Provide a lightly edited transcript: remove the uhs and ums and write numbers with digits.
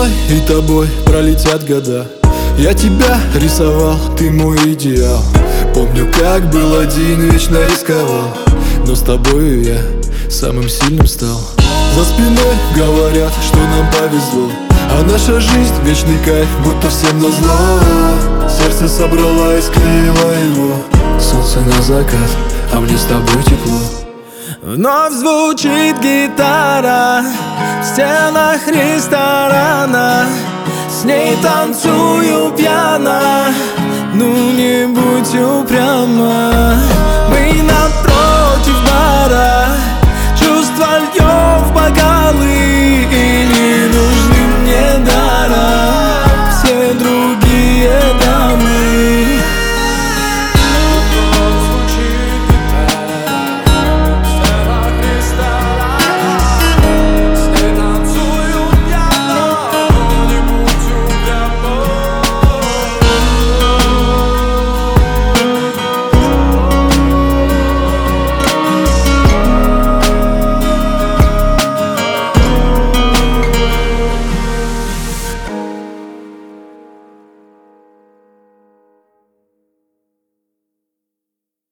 мной и тобой пролетят года. Я тебя рисовал, ты мой идеал. Помню, как был один, вечно рисковал, но с тобою я самым сильным стал. За спиной говорят, что нам повезло, а наша жизнь вечный кайф, будто всем назло. Сердце собрала и склеила его. Солнце на закат, а мне с тобой тепло. Вновь звучит гитара в стенах ресторана. С ней танцую пьяно, ну не будь упряма.